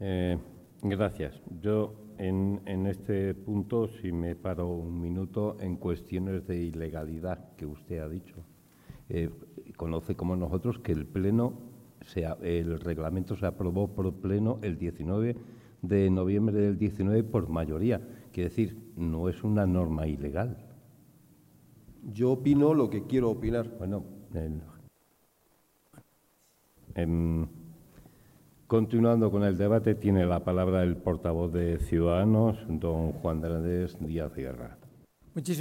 Gracias. Yo en este punto, si me paro un minuto, en cuestiones de ilegalidad que usted ha dicho. Conoce como nosotros que el reglamento se aprobó por pleno el 19 de noviembre del 19 por mayoría. Quiere decir, no es una norma ilegal. Yo opino lo que quiero opinar. Bueno, continuando con el debate, tiene la palabra el portavoz de Ciudadanos, don Juan de Andrés Díaz Guerra. Muchísimas